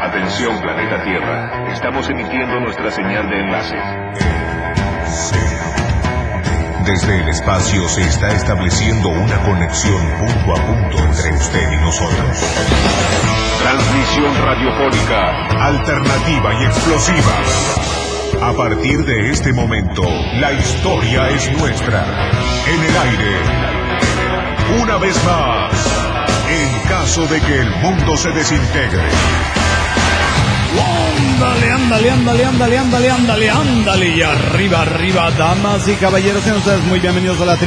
Atención, planeta Tierra. Estamos emitiendo nuestra señal de enlace. Desde el espacio se está estableciendo una conexión punto a punto entre usted y nosotros. Transmisión radiofónica, alternativa y explosiva. A partir de este momento, la historia es nuestra. En el aire. Una vez más, en caso de que el mundo se desintegre. Ándale. Y arriba, damas y caballeros, sean ustedes muy bienvenidos a la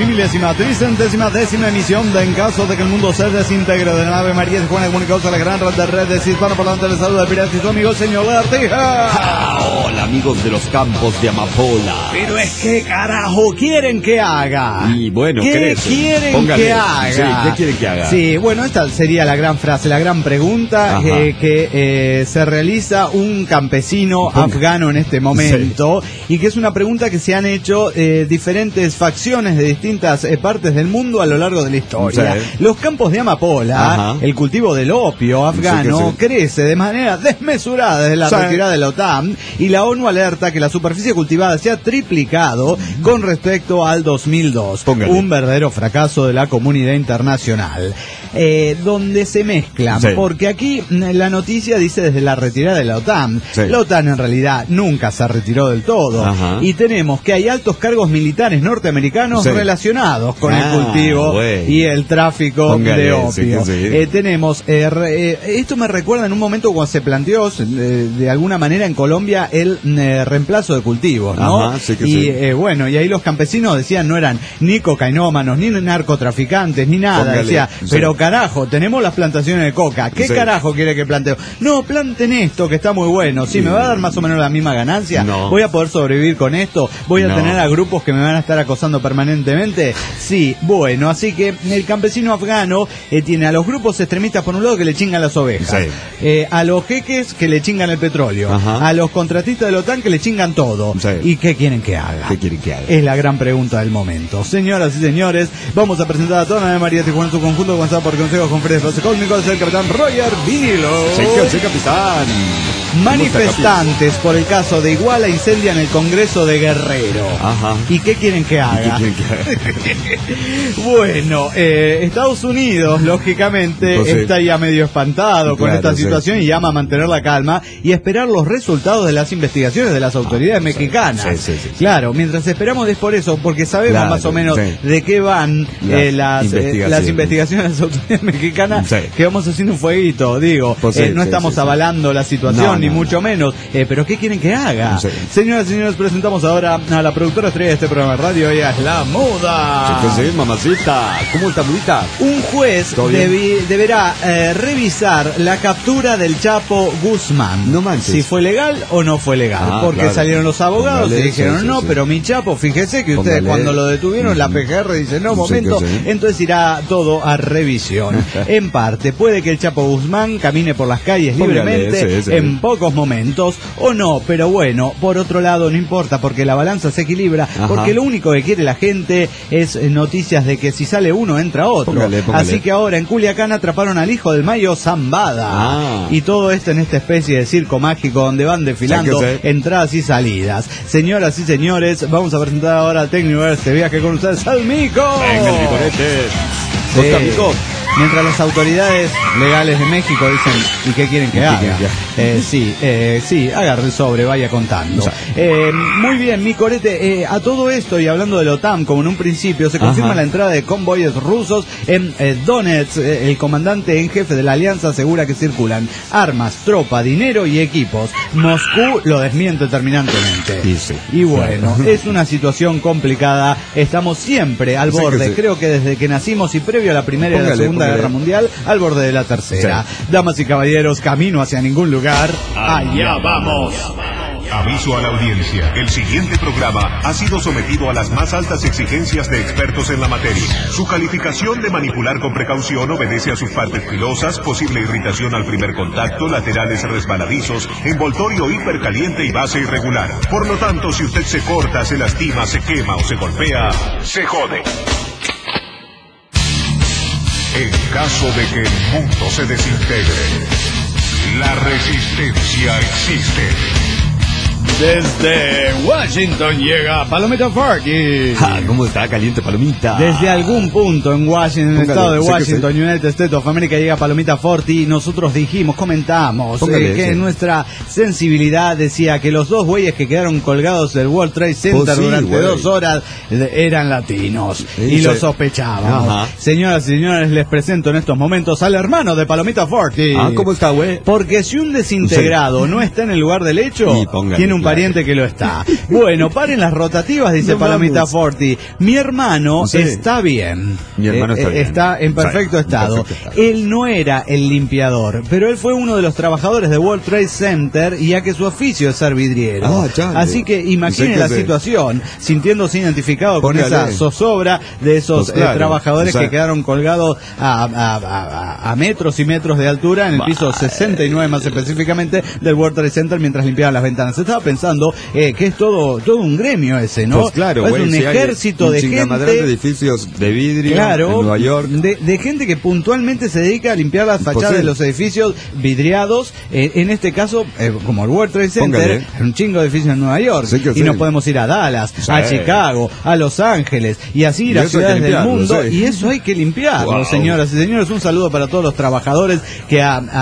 30.000ª emisión de En caso de que el mundo se desintegre de la nave María de Juana, comunicados a la gran red de redes hispanoparlantes. Les saluda el pirata y su amigo el señor Artija. Hola, amigos de los campos de amapola. Pero es que carajo quieren que haga. Y bueno, ¿qué quieren que haga? Sí, ¿qué quieren que haga? Sí, bueno, esta sería la gran frase, la gran pregunta que se realiza un campesino afgano en este momento, y que es una pregunta que se han hecho diferentes facciones de distintas partes del mundo a lo largo de la historia. Los campos de amapola, el cultivo del opio afgano, crece de manera desmesurada desde la retirada de la OTAN, y la ONU alerta que la superficie cultivada se ha triplicado con respecto al 2002. Un verdadero fracaso de la comunidad internacional. Donde se mezclan, porque aquí la noticia dice desde la retirada de la OTAN. La OTAN en realidad nunca se retiró del todo, y tenemos que hay altos cargos militares norteamericanos relacionados con el cultivo y el tráfico de opio. Tenemos esto me recuerda en un momento cuando se planteó de alguna manera en Colombia el reemplazo de cultivos, ¿no? Bueno, y ahí los campesinos decían no eran ni cocainómanos, ni narcotraficantes, ni nada. Decía, pero carajo, tenemos las plantaciones de coca. ¿Qué carajo quiere que planteo? No, planten esto que está muy bueno. Sí, me va a dar más o menos la misma ganancia. Voy a poder sobrevivir con esto. Voy a tener a grupos que me van a estar acosando permanentemente. Sí, bueno, así que el campesino afgano tiene a los grupos extremistas por un lado que le chingan las ovejas, a los jeques que le chingan el petróleo, a los contratistas de la OTAN que le chingan todo. ¿Y qué quieren que haga? Es la gran pregunta del momento. Señoras y señores, vamos a presentar a toda la María Tijuana en su conjunto, comenzado por consejos, conferencias cósmicos, el capitán Roger Vilo. Sí, capitán. Manifestantes por el caso de Iguala incendian el Congreso de Guerrero. ¿Y qué quieren que haga? Bueno, Estados Unidos, lógicamente, está ya medio espantado con esta situación y llama a mantener la calma y esperar los resultados de las investigaciones de las autoridades mexicanas. Claro, mientras esperamos es por eso, porque sabemos más o menos de qué van las investigaciones de las autoridades mexicanas, que vamos haciendo un fueguito, digo, no estamos avalando la situación, ni mucho menos, pero ¿qué quieren que haga? Señoras y señores, presentamos ahora a la productora estrella de este programa de radio. Ella es la Muda. Mamacita, ¿cómo está, Mudita? Un juez deberá revisar la captura del Chapo Guzmán. No manches. Si fue legal o no fue legal, porque salieron los abogados y dijeron pero mi Chapo, fíjese que ustedes cuando lo detuvieron la PGR dice no, momento, entonces irá todo a revisión. En parte, puede que el Chapo Guzmán camine por las calles libremente en pocos momentos o no, pero bueno, por otro lado no importa porque la balanza se equilibra, porque lo único que quiere la gente es noticias de que si sale uno entra otro. Así que ahora en Culiacán atraparon al hijo del Mayo Zambada, y todo esto en esta especie de circo mágico donde van desfilando entradas y salidas. Señoras y señores, vamos a presentar ahora al técnico de este viaje con ustedes al Mico. Venga, el Micorete. Mientras las autoridades legales de México dicen, ¿y qué quieren que haga? Sí, agarre el sobre, vaya contando. Muy bien, mi corete, a todo esto y hablando de la OTAN, como en un principio, se confirma la entrada de convoyes rusos en Donetsk. El comandante en jefe de la alianza asegura que circulan armas, tropa, dinero y equipos. Moscú lo desmiente terminantemente. Y bueno, es una situación complicada. Estamos siempre al borde, creo que desde que nacimos y previo a la Primera y la Segunda Guerra Mundial, al borde de la Tercera. Damas y caballeros, camino hacia ningún lugar. ¡Allá vamos! Aviso a la audiencia. El siguiente programa ha sido sometido a las más altas exigencias de expertos en la materia. Su calificación de manipular con precaución obedece a sus partes pilosas, posible irritación al primer contacto, laterales resbaladizos, envoltorio hipercaliente y base irregular. Por lo tanto, si usted se corta, se lastima, se quema o se golpea, se jode. En caso de que el mundo se desintegre, la resistencia existe. Desde Washington llega Palomita Forky. ¿Cómo está caliente Palomita? Desde algún punto en Washington, en el estado de Washington, United States of America, llega Palomita Forty y nosotros comentamos que nuestra sensibilidad decía que los dos güeyes que quedaron colgados del World Trade Center durante 2 horas eran latinos y lo sospechábamos. Ajá. Señoras y señores, les presento en estos momentos al hermano de Palomita Forty. ¿Cómo está, güey? Porque si un desintegrado no está en el lugar del hecho, tiene un pariente que lo está. Bueno, paren las rotativas, dice Palomita Forty. Mi hermano está bien. Mi hermano está bien. Está en perfecto estado. Él no era el limpiador, pero él fue uno de los trabajadores de World Trade Center, y ya que su oficio es ser vidriero. Así que imaginen la situación, sintiéndose identificado con esa zozobra de esos trabajadores que quedaron colgados a metros y metros de altura en el piso 69 más específicamente del World Trade Center mientras limpiaban las ventanas. Estaba pensando que es todo un gremio ese, ¿no? Pues claro, es un ejército de gente de edificios de vidrio en Nueva York. De gente que puntualmente se dedica a limpiar las fachadas de los edificios vidriados, en este caso, como el World Trade Center, un chingo de edificios en Nueva York, y nos podemos ir a Dallas, a Chicago, a Los Ángeles, y así ir a ciudades del mundo, y eso hay que limpiarlo, señoras y señores. Un saludo para todos los trabajadores que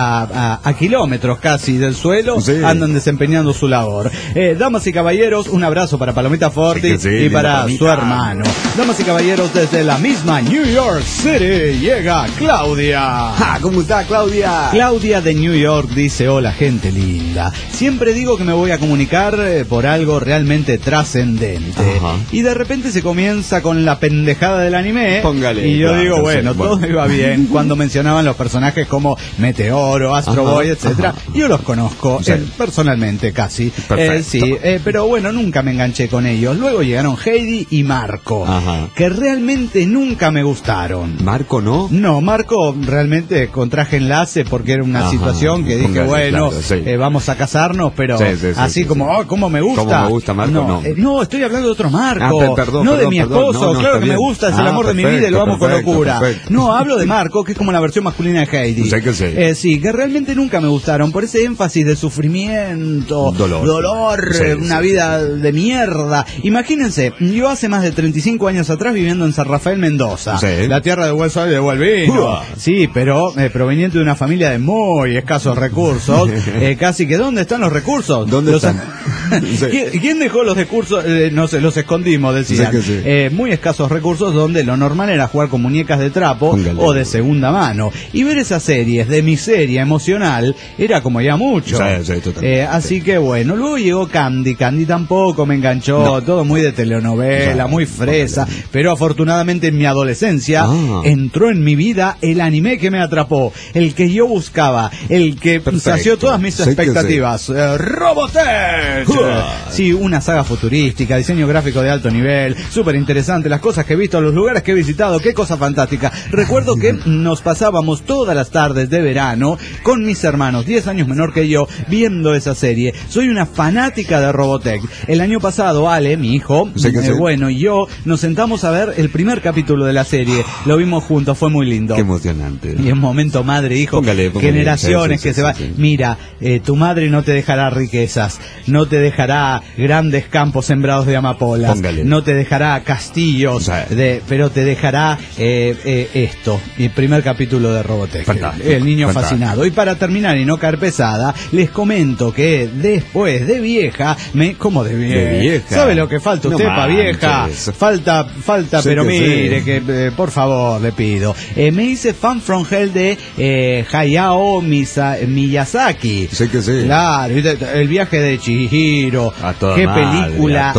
a kilómetros casi del suelo andan desempeñando su labor. Damas y caballeros, un abrazo para Palomita Forty y para su hermano. Damas y caballeros, desde la misma New York City llega Claudia. ¿Cómo está, Claudia? Claudia de New York dice: hola, gente linda. Siempre digo que me voy a comunicar por algo realmente trascendente. Y de repente se comienza con la pendejada del anime. Y yo digo, bueno, todo iba bien cuando mencionaban los personajes como Meteoro, Astro Boy, etcétera. Yo los conozco personalmente casi. Pero bueno, nunca me enganché con ellos. Luego llegaron Heidi y Marco, que realmente nunca me gustaron. ¿Marco no? No, Marco realmente contraje enlace porque era una situación que dije, bueno, vamos a casarnos, pero así como, ¿cómo me gusta? ¿Cómo me gusta Marco? No, estoy hablando de otro Marco. No de mi esposo, claro que me gusta, es el amor de mi vida y lo amo con locura. No, hablo de Marco, que es como la versión masculina de Heidi. Que realmente nunca me gustaron por ese énfasis de sufrimiento, dolor, una vida de mierda. Imagínense, yo hace más de 35 años atrás viviendo en San Rafael, Mendoza, la tierra de Hueso y de Gualvino. Pero proveniente de una familia de muy escasos recursos. Casi que, ¿dónde están los recursos? ¿Dónde están? ¿Quién dejó los recursos? No sé, los escondimos, decían. Muy escasos recursos, donde lo normal era jugar con muñecas de trapo o de segunda mano. Y ver esas series de miseria emocional era como ya mucho. Así que bueno, luego llegó Candy. Candy tampoco me enganchó, todo muy de telenovela, muy fresa, pero afortunadamente en mi adolescencia entró en mi vida el anime que me atrapó, el que yo buscaba, el que sació todas mis expectativas. Robotech. Sí, una saga futurística, diseño gráfico de alto nivel, súper interesante, las cosas que he visto, los lugares que he visitado, qué cosa fantástica. Recuerdo que nos pasábamos todas las tardes de verano con mis hermanos, 10 años menor que yo, viendo esa serie. Soy una fanática de Robotech. El año pasado, Ale, mi hijo, bueno, y yo nos sentamos a ver el primer capítulo de la serie. Lo vimos juntos, fue muy lindo. Qué emocionante. Y en momento madre, hijo, generaciones que se van. Mira, tu madre no te dejará riquezas, no te dejará grandes campos sembrados de amapolas, no te dejará castillos, pero te dejará esto, el primer capítulo de Robotech. El niño fascinado. Y para terminar y no caer pesada, les comento que después de vieja, ¿cómo de vieja? ¿Sabe lo que falta usted para vieja? Falta, pero mire, que por favor, le pido. Me hice fan from hell de Hayao Miyazaki. Claro, el viaje de Chihiro. Qué película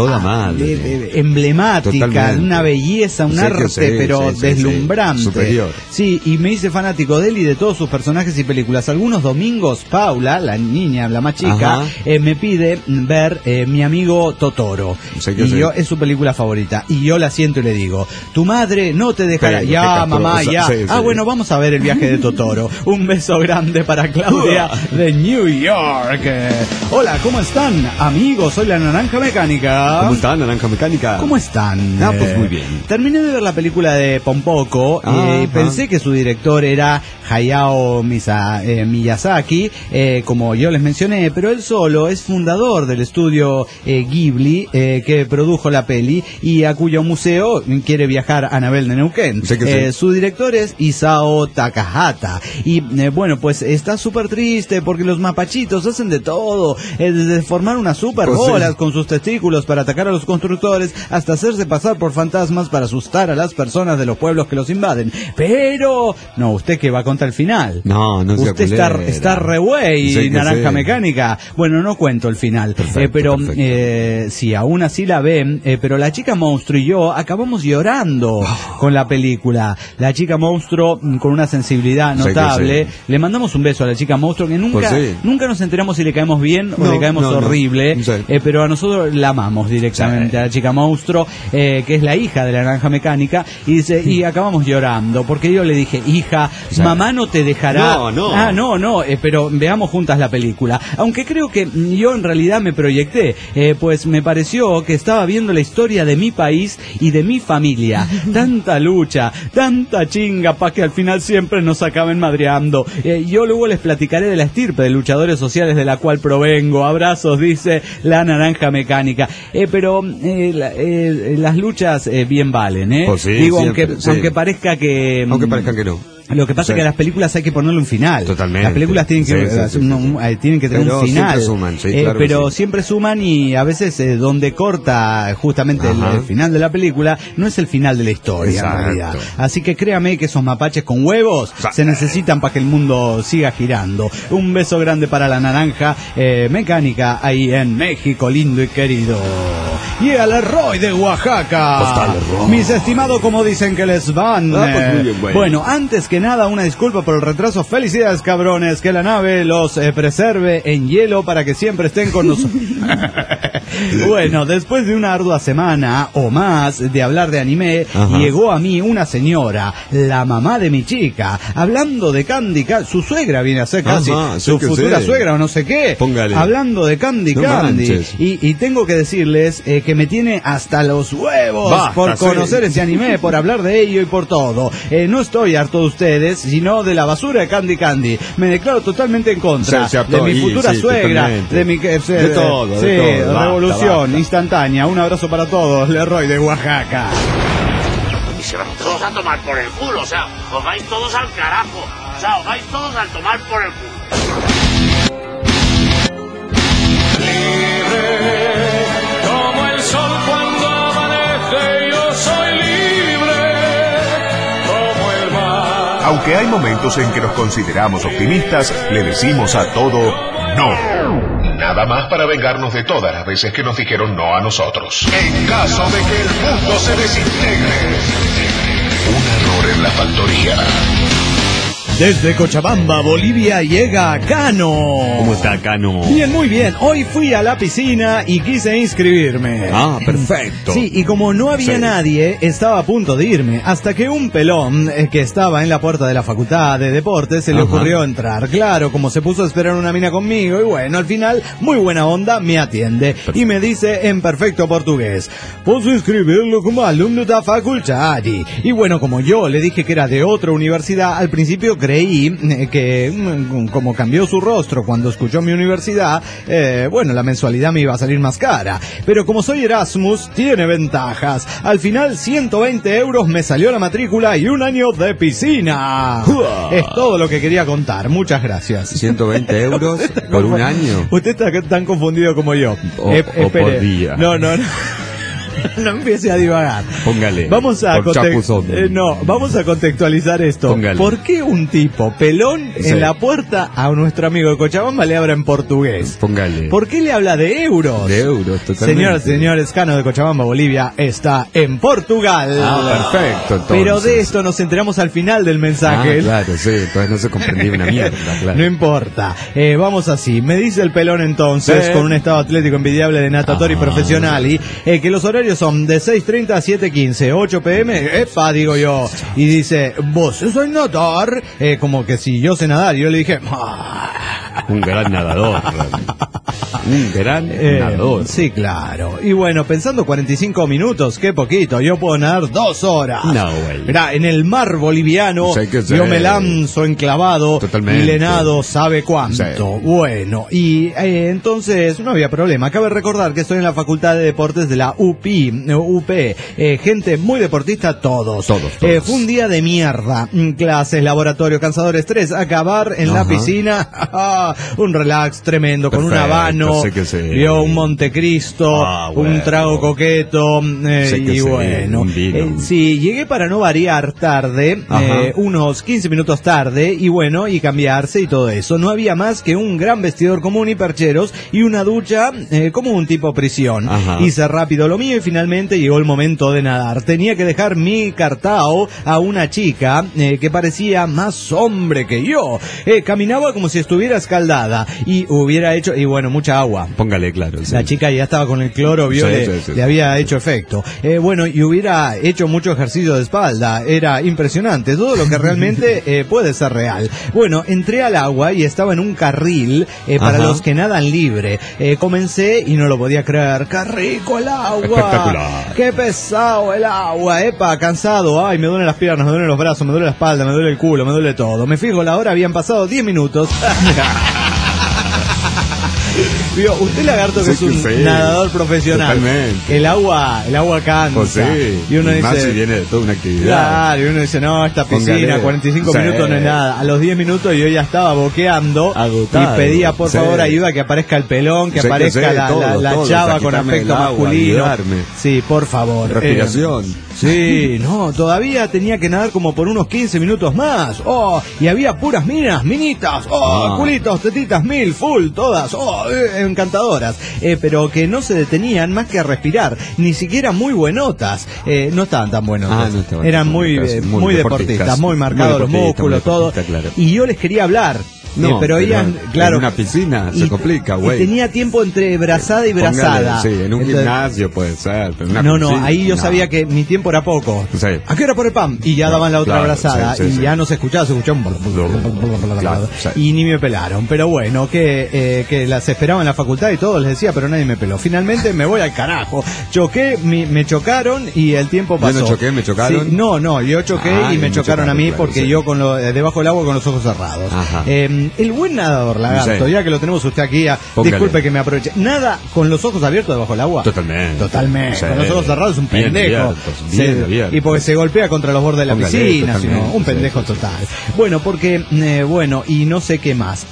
emblemática, una belleza, un arte, pero deslumbrante. Superior. Sí, y me hice fanático de él y de todos sus personajes y películas. Algunos domingos, Paula, la niña, la más chica, me pide quiere ver Mi amigo Totoro. Es su película favorita. Y yo la siento y le digo, tu madre no te dejará. Ya, mamá, ya. Bueno, vamos a ver El viaje de Totoro. Un beso grande para Claudia de New York. Hola, ¿cómo están, amigos? Soy la Naranja Mecánica. ¿Cómo están, Naranja Mecánica? ¿Cómo están? Pues muy bien. Terminé de ver la película de Pompoko y pensé que su director era Hayao Miyazaki, como yo les mencioné, pero él solo es fundador del estudio Ghibli, que produjo la peli y a cuyo museo quiere viajar Anabel de Neuquén. Su director es Isao Takahata y bueno, pues está súper triste porque los mapachitos hacen de todo, desde formar unas super bolas con sus testículos para atacar a los constructores hasta hacerse pasar por fantasmas para asustar a las personas de los pueblos que los invaden. Pero no, usted que va a contar el final. No usted está re güey, Naranja Mecánica. Bueno, no cuento el final, pero sí, aún así la ven, pero la chica monstruo y yo acabamos llorando con la película. La chica monstruo con una sensibilidad notable. Le mandamos un beso a la chica monstruo que nunca nos enteramos si le caemos bien o le caemos horrible, pero a nosotros la amamos directamente a la chica monstruo, que es la hija de la Naranja Mecánica, y dice, y acabamos llorando porque yo le dije, hija, mamá no te dejará. No, pero veamos juntas la película. Aunque creo que yo en realidad me proyecté, pues me pareció que estaba viendo la historia de mi país y de mi familia. Tanta lucha, tanta chinga para que al final siempre nos acaben madreando. Yo luego les platicaré de la estirpe de luchadores sociales de la cual provengo. Abrazos, dice la Naranja Mecánica. Pero las luchas bien valen, digo, aunque parezca que... Aunque parezca que no. Lo que pasa es que a las películas hay que ponerle un final. Totalmente. Las películas tienen que tener un final. Siempre suman, pero siempre suman y a veces donde corta justamente el final de la película no es el final de la historia en realidad. Así que créame que esos mapaches con huevos se necesitan para que el mundo siga girando. Un beso grande para la Naranja Mecánica ahí en México, lindo y querido. Y al Roy de Oaxaca. Mis estimados, como dicen que les van. Pues muy bien, bueno, antes que nada, una disculpa por el retraso. Felicidades, cabrones. Que la nave los preserve en hielo para que siempre estén con nosotros. Bueno, después de una ardua semana o más de hablar de anime, llegó a mí una señora, la mamá de mi chica, hablando de Candy Candy. Su suegra viene a ser casi su futura suegra o no sé qué. Póngale. Hablando de Candy Candy. Y tengo que decirles que me tiene hasta los huevos por conocer ese anime, por hablar de ello y por todo. No estoy harto de ustedes, sino de la basura de Candy Candy. Me declaro totalmente en contra de mi futura suegra, de mi de todo, revolución instantánea. Un abrazo para todos, Leroy de Oaxaca. Y se van todos a tomar por el culo, o sea, os vais todos al carajo, o sea, os vais todos a tomar por el culo. Libre como el sol cuando amanece, yo soy libre como el mar. Aunque hay momentos en que nos consideramos optimistas, le decimos a todo no. Nada más para vengarnos de todas las veces que nos dijeron no a nosotros. En caso de que el mundo se desintegre, un error en la factoría. Desde Cochabamba, Bolivia, llega Cano. ¿Cómo está, Cano? Bien, muy bien. Hoy fui a la piscina y quise inscribirme. Perfecto. Sí, y como no había nadie, estaba a punto de irme. Hasta que un pelón que estaba en la puerta de la Facultad de Deportes se le ocurrió entrar. Claro, como se puso a esperar una mina conmigo, y bueno, al final, muy buena onda, me atiende. Y me dice en perfecto portugués: ¿puedo inscribirlo como alumno de la facultad? Y bueno, como yo le dije que era de otra universidad, al principio creí que como cambió su rostro cuando escuchó mi universidad, bueno, la mensualidad me iba a salir más cara. Pero como soy Erasmus, tiene ventajas. Al final 120 euros me salió la matrícula y un año de piscina. Es todo lo que quería contar. Muchas gracias. 120 euros por un año. Usted está tan confundido como yo. O por día. No. No empiece a divagar. Póngale. Vamos a vamos a contextualizar esto. Póngale. ¿Por qué un tipo pelón Sí. en la puerta a nuestro amigo de Cochabamba le habla en portugués? Póngale. ¿Por qué le habla de euros? De euros, totalmente. Señoras y señores, Cano de Cochabamba, Bolivia, está en Portugal. Perfecto, entonces. Pero de esto nos enteramos al final del mensaje. Claro, sí, entonces no se comprendía una mierda, claro. No importa. Vamos así. Me dice el pelón entonces, Sí. con un estado atlético envidiable de natatori profesional, y que los horarios son de 6:30 a 7:15, 8 p.m. Epa, digo yo. Y dice, vos sois nadar, como que si yo sé nadar. Y yo le dije, Un gran nadador. Un gran nadador. sí, claro. Y bueno, pensando 45 minutos, qué poquito. Yo puedo nadar 2 horas. No, güey. Mirá, en el mar boliviano, Sí, que sí. yo me lanzo enclavado. Totalmente. Y le nado sabe cuánto. Sí. Bueno, y entonces no había problema. Cabe recordar que estoy en la Facultad de Deportes de la UP. Gente muy deportista, todos. Todos. Fue un día de mierda. Clases, laboratorio, cansador, estrés. Acabar en la Ajá. piscina. Un relax tremendo, con un Perfecto, habano. sé que sí. Vio un Montecristo, bueno. un trago coqueto. Sé que Y sí, bueno. un vino. Sí, llegué para no variar tarde. Ajá. Unos 15 minutos tarde. Y bueno, y cambiarse y todo eso. No había más que un gran vestidor común y percheros y una ducha como un tipo prisión. Ajá. Hice rápido lo mío y finalmente llegó el momento de nadar. Tenía que dejar mi cartao a una chica que parecía más hombre que yo. Caminaba como si estuviera escaldada y hubiera hecho, y bueno, mucha agua. Póngale, claro. Sí. La chica ya estaba con el cloro, vio, Sí, le sí. había hecho efecto. Bueno, y hubiera hecho mucho ejercicio de espalda. Era impresionante, todo lo que realmente puede ser real. Bueno, entré al agua y estaba en un carril para Ajá. los que nadan libre. Comencé y no lo podía creer. ¡Qué rico el agua! Espectacular. ¡Qué pesado el agua! ¡Epa! Cansado. ¡Ay! Me duelen las piernas, me duelen los brazos, me duele la espalda, me duele el culo, me duele todo. Me fijo la hora, habían pasado 10 minutos. Vio, usted lagarto que Sí, es un sí. nadador profesional. Totalmente. El agua cansa. Pues sí. Y uno más dice, si viene de toda una actividad. claro, y uno dice, no, esta piscina, Póngale. 45 Sí. minutos no es nada. A los 10 minutos yo ya estaba boqueando Agotado. y pedía por Sí. favor ayuda, que aparezca el pelón, que Sí, que aparezca sí, la todo, chava a con quitarme aspecto el agua, masculino. ayudarme. Sí, por favor. Respiración. Sí, no, todavía tenía que nadar como por unos 15 minutos más. Oh, y había puras minas, minitas, culitos, tetitas, full, todas, encantadoras. Pero que no se detenían más que a respirar, ni siquiera muy buenotas. No estaban tan buenotas. No estaban Eran tan muy, buenotas, muy deportistas, muy marcados los músculos, todo. Claro. Y yo les quería hablar. No, pero ellas, claro. en una piscina se complica, güey. Y tenía tiempo entre brazada y brazada. Póngale, sí, en un Entonces, gimnasio puede ser, pero en una no, piscina, ahí yo no. sabía que mi tiempo era poco. Sí. ¿A qué hora por el pan? Y ya daban la otra Claro, abrazada. sí, sí, y sí. ya no se escuchaba un... Claro, sí. Y ni me pelaron. Pero bueno, que las esperaba en la facultad y todo, les decía, pero nadie me peló. Finalmente me voy al carajo. Choqué, me chocaron y el tiempo pasó. ¿Yo no choqué? ¿Me chocaron? Sí, no, yo choqué y me chocaron a mí claro, porque sí. yo con debajo del agua con los ojos cerrados. Ajá. El buen nadador, lagarto, Sí. ya que lo tenemos usted aquí, Póngale. disculpe que me aproveche. Nada con los ojos abiertos debajo del agua. Totalmente. Sí. Con los ojos cerrados es un Bien pendejo. abiertos, bien abiertos. Y porque se golpea contra los bordes de la Póngale, piscina, totalmente, sino un pendejo sí, sí, total. Bueno, porque, bueno, y no sé qué más.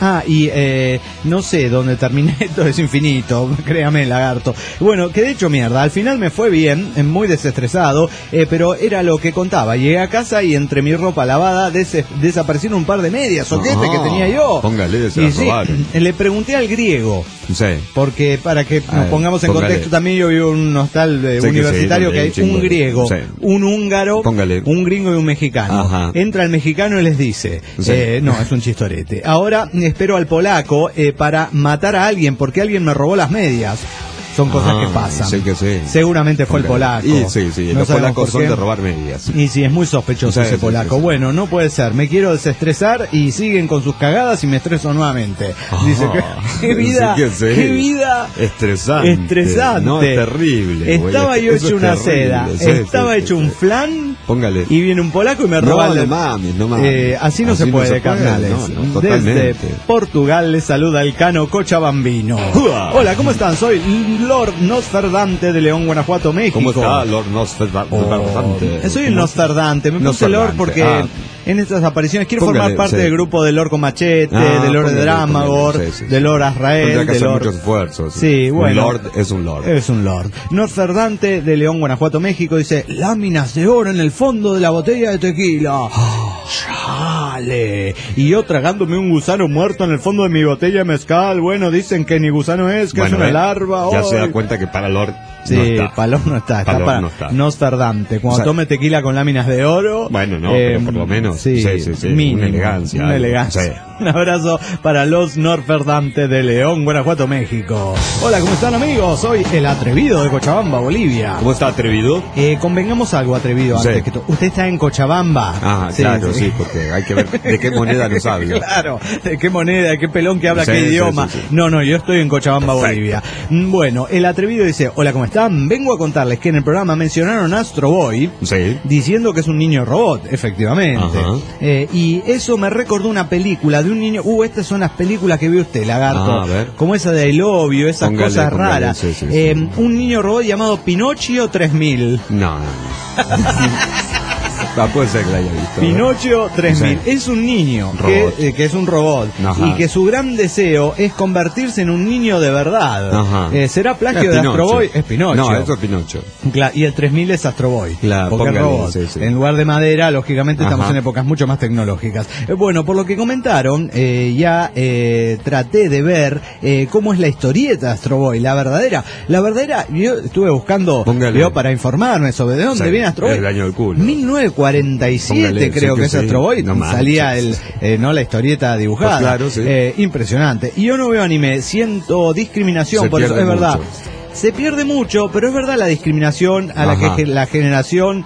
No sé dónde terminé, esto es infinito, créame, lagarto. Bueno, que de hecho, mierda, al final me fue bien, muy desestresado, pero era lo que contaba. Llegué a casa y entre mi ropa lavada desaparecieron un par de medias, soquete que tenía yo. Póngale, se Y las sí, robaron. le pregunté al griego. Sí. Porque para que nos pongamos en póngale. contexto, también yo vivo en un hostal Sí, universitario que sí, que hay un chingo. griego, Sí. un húngaro, Póngale. un gringo y un mexicano. Ajá. Entra el mexicano y les dice, Sí. no, es un chistorete. Ahora espero al polaco para matar a alguien porque alguien me robó las medias. Son cosas que pasan. Sí, que sí. Seguramente fue Póngale. el polaco. Y sí, No los sabemos polacos por son qué. de robar medias. Y sí, es muy sospechoso Sí, ese sí, polaco. sí, sí. Bueno, no puede ser. Me quiero desestresar y siguen con sus cagadas y me estreso nuevamente. Ah, Dice que qué vida, sí que sí. qué vida Estresante. estresante. No, es terrible. güey. Estaba yo Eso hecho es una terrible. seda. Sí, Estaba sí, hecho sí, un sí. flan. Póngale. Y viene un polaco y me roba No, el... no mames. Así no se puede, carnales. No, totalmente. Desde Portugal les saluda el Cano Cochabambino. ¡Uah! Hola, ¿cómo están? Soy Lord Nosferdante de León, Guanajuato, México. ¿Cómo está, Lord Nosferdante? Soy el Nosferdante. Me puse Nosferdante. Lord porque en estas apariciones. Quiero formar parte del grupo de Lord con Machete, de Lord de Dramagor, de Lord Azrael, de Lord... muchos esfuerzos. Sí, bueno. Un Lord es un Lord. Es un Lord. Norferdante de León, Guanajuato, México, dice: láminas de oro en el fondo de la botella de tequila. ¡Chale! Y yo tragándome un gusano muerto en el fondo de mi botella de mezcal. Bueno, dicen que ni gusano es, que es una larva. Ya se da cuenta que para Lord sí, no está. para Lord no está. Está para no está. Norferdante. Cuando tome tequila con láminas de oro. Bueno, no, pero por lo menos. Sí, mínimo, una elegancia. Una elegancia. Sí. Un abrazo para los Norferdante de León, Guanajuato, México. Hola, ¿cómo están, amigos? Soy el atrevido de Cochabamba, Bolivia. ¿Cómo está, atrevido? Convengamos algo, atrevido, antes que usted está en Cochabamba. Ah, sí, claro, sí, porque hay que ver de qué moneda nos habla. Claro, de qué moneda, de qué pelón que habla, qué idioma. Sí. No, yo estoy en Cochabamba, Bolivia. Bueno, el atrevido dice: hola, ¿cómo están? Vengo a contarles que en el programa mencionaron a Astro Boy, diciendo que es un niño robot, efectivamente. Y eso me recordó una película de un niño. Estas son las películas que ve usted, lagarto. Como esa de I Love You, esas cosas raras. Sí. Un niño robot llamado Pinocchio 3000. No. Puede ser que la haya visto. Pinocchio 3000 es un niño que es un robot. Y que su gran deseo es convertirse en un niño de verdad. ¿Será plagio de Astro Boy? Es Pinocho. No, eso es Pinocho. Y el 3000 es Astro Boy. Claro, porque es robot. En lugar de madera, lógicamente estamos en épocas mucho más tecnológicas. Bueno, por lo que comentaron, ya traté de ver cómo es la historieta de Astro Boy. La verdadera, yo estuve buscando para informarme sobre de dónde viene Astro Boy. El año del culo. 1947 creo que es Astro Boy. Salía la historieta dibujada. Pues claro, sí. Impresionante. Y yo no veo anime, siento discriminación, por eso es verdad. Se pierde mucho, pero es verdad la discriminación a la que la generación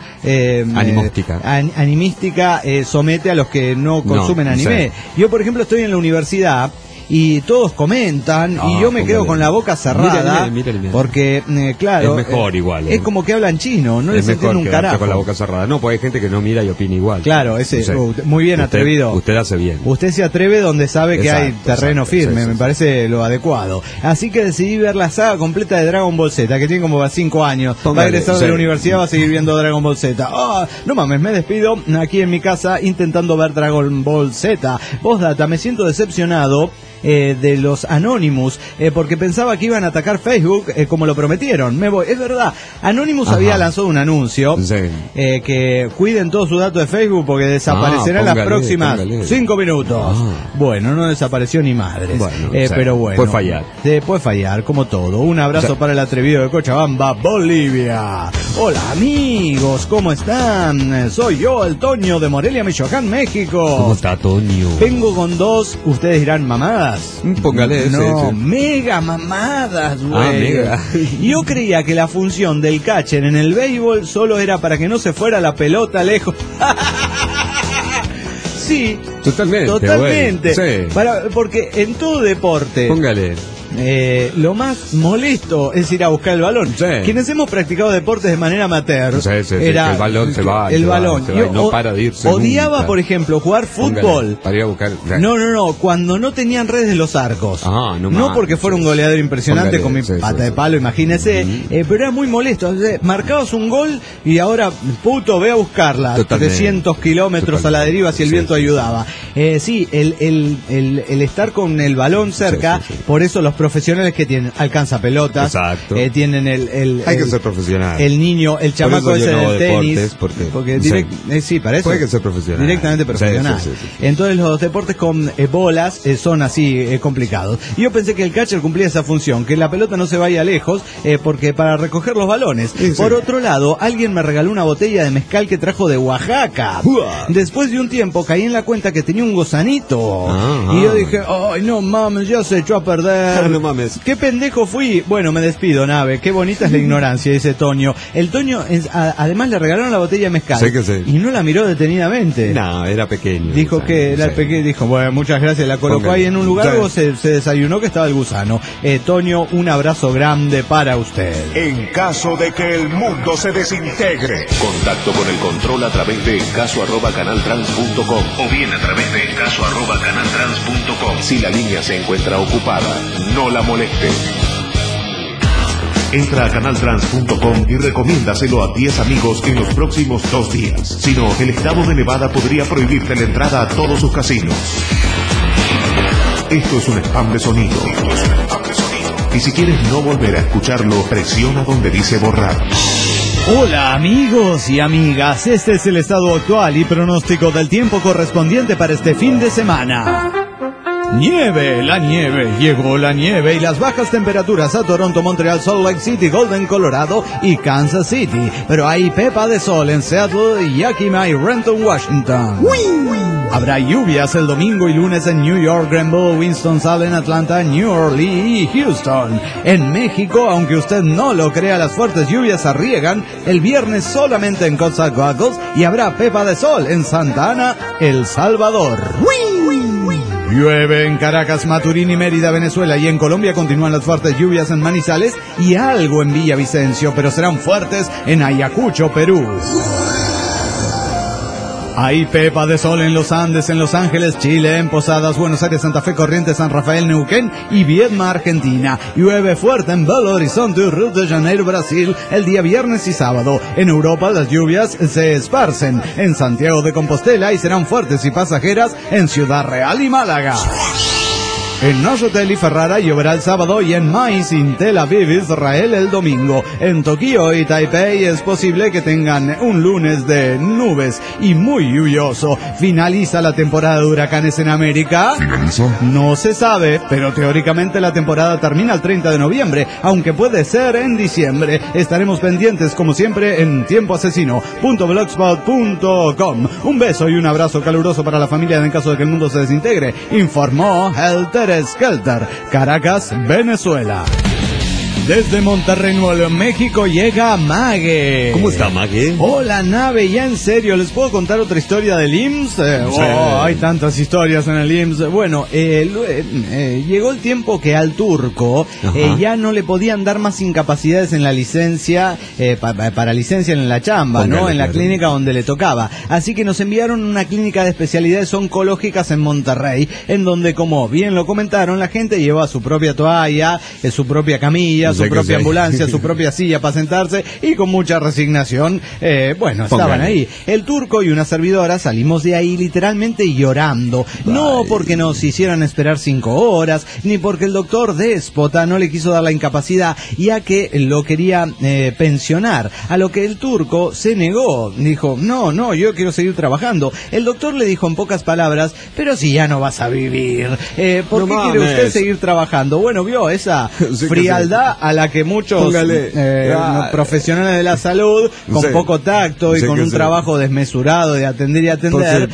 animística somete a los que no consumen anime. Yo, por ejemplo, estoy en la universidad y todos comentan y yo me quedo con la boca cerrada. Mírale. Porque, claro, es mejor igual. Es como que hablan chino, no les entiendo un carajo. Con la boca cerrada. No, porque hay gente que no mira y opina igual. Claro, muy bien atrevido. Usted hace bien. Usted se atreve donde sabe que hay terreno firme, me parece lo adecuado. Así que decidí ver la saga completa de Dragon Ball Z, que tiene como 5 años. Va a egresar de la universidad, va a seguir viendo Dragon Ball Z. No mames, me despido aquí en mi casa intentando ver Dragon Ball Z. Postdata, me siento decepcionado de los Anonymous, porque pensaba que iban a atacar Facebook como lo prometieron. Me voy. Es verdad, Anonymous había lanzado un anuncio que cuiden todos sus datos de Facebook porque desaparecerán las próximas 5 minutos. Bueno, no desapareció ni madres. Pero bueno. Puede fallar, como todo. Un abrazo para el atrevido de Cochabamba, Bolivia. Hola, amigos, ¿cómo están? Soy yo, el Toño de Morelia, Michoacán, México. ¿Cómo está, Toño? Vengo con 2, ustedes dirán, mamadas. Póngale ese. No, mega mamadas, güey. Mega. Yo creía que la función del catcher en el béisbol solo era para que no se fuera la pelota lejos. Sí, totalmente. Sí. Porque en todo deporte. Póngale. Lo más molesto es ir a buscar el balón. Quienes hemos practicado deportes de manera amateur, era el balón se va. Yo no para de irse odiaba, nunca. Por ejemplo, jugar fútbol. Para ir a buscar. No, cuando no tenían redes de los arcos. No porque fuera un goleador impresionante con mi pata de palo, imagínese, pero era muy molesto. Marcabas un gol y ahora, puto, ve a buscarla. 300 kilómetros a la deriva si el viento ayudaba. El estar con el balón cerca, por eso los profesionales que tienen alcanza pelotas, tienen hay que ser profesional, el niño, el chamaco ese del tenis, porque para eso hay que ser profesional, directamente profesional. Entonces los deportes con bolas son así complicados. Y yo pensé que el catcher cumplía esa función, que la pelota no se vaya lejos, porque para recoger los balones. Por otro lado, alguien me regaló una botella de mezcal que trajo de Oaxaca. Después de un tiempo caí en la cuenta que tenía un gusanito y yo dije, ay, no mames, ya se echó a perder. No mames. ¿Qué pendejo fui? Bueno, me despido, nave. Qué bonita es la ignorancia, dice Toño. El Toño, además le regalaron la botella de mezcal. Y no la miró detenidamente. No, era pequeño. Dijo que era pequeño. Dijo, bueno, muchas gracias. La colocó ahí en un lugar o se desayunó que estaba el gusano. Toño, un abrazo grande para usted. En caso de que el mundo se desintegre. Contacto con el control a través de caso@canaltrans.com o bien a través de caso@canaltrans.com. Si la línea se encuentra ocupada, no la moleste. Entra a canaltrans.com y recomiéndaselo a 10 amigos en los próximos 2 días. Si no, el estado de Nevada podría prohibirte la entrada a todos sus casinos. Esto es un spam de sonido. Y si quieres no volver a escucharlo, presiona donde dice borrar. Hola amigos y amigas, este es el estado actual y pronóstico del tiempo correspondiente para este fin de semana. Nieve, la nieve, llegó la nieve y las bajas temperaturas a Toronto, Montreal, Salt Lake City, Golden, Colorado y Kansas City. Pero hay pepa de sol en Seattle, Yakima y Renton, Washington. Habrá lluvias el domingo y lunes en New York, Greenville, Winston-Salem, Atlanta, New Orleans y Houston. En México, aunque usted no lo crea, las fuertes lluvias arriegan el viernes solamente en Coatzacoalcos y habrá pepa de sol en Santa Ana, El Salvador. Llueve en Caracas, Maturín y Mérida, Venezuela, y en Colombia continúan las fuertes lluvias en Manizales y algo en Villavicencio, pero serán fuertes en Ayacucho, Perú. Hay pepa de sol en los Andes, en Los Ángeles, Chile, en Posadas, Buenos Aires, Santa Fe, Corrientes, San Rafael, Neuquén y Viedma, Argentina. Llueve fuerte en Belo Horizonte, Río de Janeiro, Brasil, el día viernes y sábado. En Europa las lluvias se esparcen en Santiago de Compostela y serán fuertes y pasajeras en Ciudad Real y Málaga. En Neuchâtel y Ferrara lloverá el sábado y en Mainz y Tel Aviv, Israel, el domingo. En Tokio y Taipei es posible que tengan un lunes de nubes y muy lluvioso. ¿Finaliza la temporada de huracanes en América? ¿Finaliza? No se sabe, pero teóricamente la temporada termina el 30 de noviembre, aunque puede ser en diciembre. Estaremos pendientes como siempre en tiempoasesino.blogspot.com. Un beso y un abrazo caluroso para la familia en caso de que el mundo se desintegre. Informó Helter Skelter, Caracas, Venezuela. Desde Monterrey, Nuevo México, llega Mague. ¿Cómo está, Mague? Hola, nave, ya en serio, ¿les puedo contar otra historia del IMSS? Sí. Hay tantas historias en el IMSS. Bueno, llegó el tiempo que al turco ya no le podían dar más incapacidades en la licencia, para licencia en la chamba, Póngale, ¿no? En la claro. clínica donde le tocaba. Así que nos enviaron a una clínica de especialidades oncológicas en Monterrey, en donde, como bien lo comentaron, la gente lleva su propia toalla, su propia camilla, su propia ambulancia, su propia silla para sentarse y con mucha resignación, estaban Póngale. ahí. El turco y una servidora salimos de ahí literalmente llorando. No porque nos hicieran esperar 5 horas, ni porque el doctor déspota no le quiso dar la incapacidad, ya que lo quería pensionar. A lo que el turco se negó. Dijo, no, yo quiero seguir trabajando. El doctor le dijo en pocas palabras, pero si ya no vas a vivir, ¿por qué quiere usted seguir trabajando? Bueno, vio esa Sí, frialdad a la que muchos profesionales de la salud, con poco tacto y con un trabajo desmesurado de atender y atender,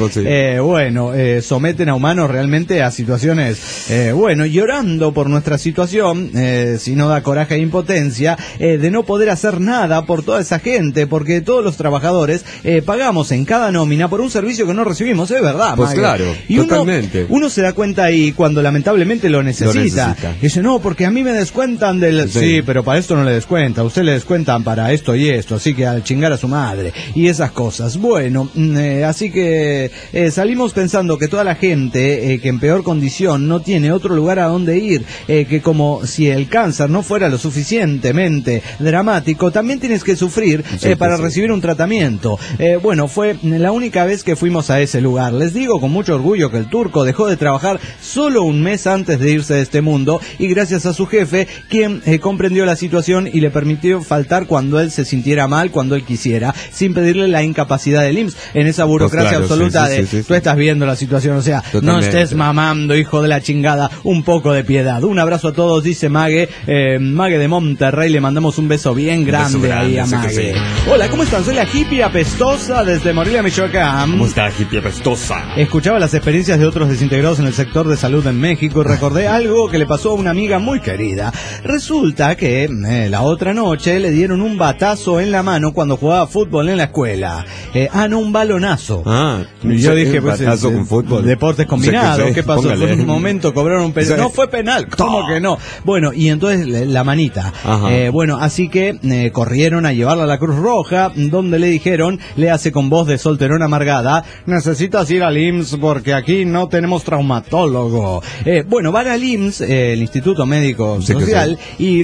someten a humanos realmente a situaciones, llorando por nuestra situación, si no da coraje e impotencia, de no poder hacer nada por toda esa gente, porque todos los trabajadores pagamos en cada nómina por un servicio que no recibimos, es verdad. Pues Mague. claro, y totalmente. Uno se da cuenta ahí cuando lamentablemente lo necesita. Y dice, no, porque a mí me descuentan del... Sí, pero para esto no le descuenta, a usted le descuentan para esto y esto, así que al chingar a su madre y esas cosas. Bueno, así que salimos pensando que toda la gente que en peor condición no tiene otro lugar a donde ir, que como si el cáncer no fuera lo suficientemente dramático, también tienes que sufrir para recibir un tratamiento. Fue la única vez que fuimos a ese lugar. Les digo con mucho orgullo que el turco dejó de trabajar solo un mes antes de irse de este mundo y gracias a su jefe, quien comprendió la situación y le permitió faltar cuando él se sintiera mal, cuando él quisiera, sin pedirle la incapacidad del IMSS, en esa burocracia absoluta tú estás viendo la situación, o sea, totalmente. No estés mamando, hijo de la chingada, un poco de piedad. Un abrazo a todos, dice Mague, Mague de Monterrey, le mandamos un beso bien grande ahí a Mague. Hola, ¿cómo están? Soy la hippie apestosa desde Morelia, Michoacán. ¿Cómo está, hippie apestosa? Escuchaba las experiencias de otros desintegrados en el sector de salud en México y recordé algo que le pasó a una amiga muy querida. Resulta que la otra noche le dieron un batazo en la mano cuando jugaba fútbol en la escuela. Un balonazo. Y yo dije, pues, batazo con fútbol. Deportes combinados. ¿Qué pasó? Póngale. Fue un momento, cobraron un penal. No fue penal, ¿cómo que no? Bueno, y entonces la manita. Así que corrieron a llevarla a la Cruz Roja, donde le dijeron, le hace con voz de solterón amargada, necesitas ir al IMSS porque aquí no tenemos traumatólogo. Van al IMSS, el Instituto Médico Social, y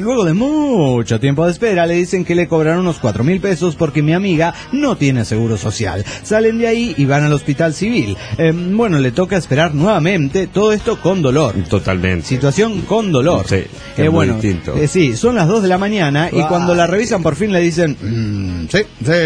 luego de mucho tiempo de espera le dicen que le cobrarán unos 4.000 pesos porque mi amiga no tiene seguro social. Salen de ahí y van al hospital civil. Bueno, le toca esperar nuevamente, todo esto con dolor. Totalmente. Situación con dolor. Sí, es muy distinto. Sí, son las 2 de la mañana y cuando la revisan por fin le dicen, sí,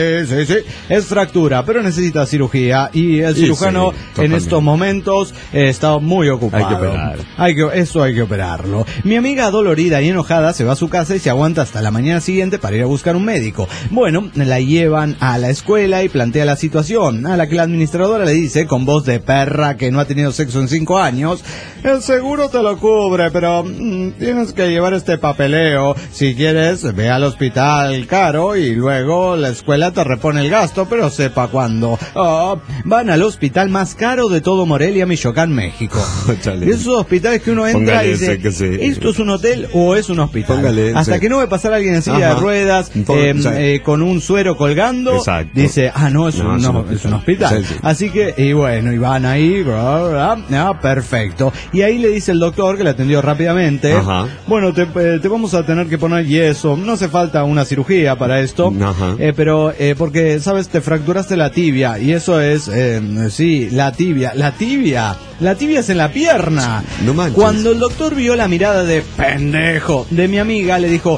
es fractura, pero necesita cirugía y el cirujano en estos momentos está muy ocupado. Hay que operar. Hay que operarlo. Mi amiga dolorida y enojada se va a su casa y se aguanta hasta la mañana siguiente para ir a buscar un médico. Bueno, la llevan a la escuela y plantea la situación, a la que la administradora le dice con voz de perra que no ha tenido sexo en 5 años, el seguro te lo cubre, pero tienes que llevar este papeleo. Si quieres, ve al hospital caro y luego la escuela te repone el gasto, pero sepa cuándo. Van al hospital más caro de todo Morelia, Michoacán, México. Y esos hospitales que uno entra y dice, ¿esto es un hotel o es un hospital? Hasta que no ve pasar alguien en silla de ruedas, con un suero colgando, dice, no, es un hospital. Así que, y bueno, y van ahí, perfecto. Y ahí le dice el doctor, que le atendió rápidamente, bueno, te vamos a tener que poner yeso, no hace falta una cirugía para esto, pero porque, sabes, te fracturaste la tibia, y eso es, la tibia es en la pierna. No manches. Cuando el doctor vio la mirada de pendejo de mi amiga, le dijo,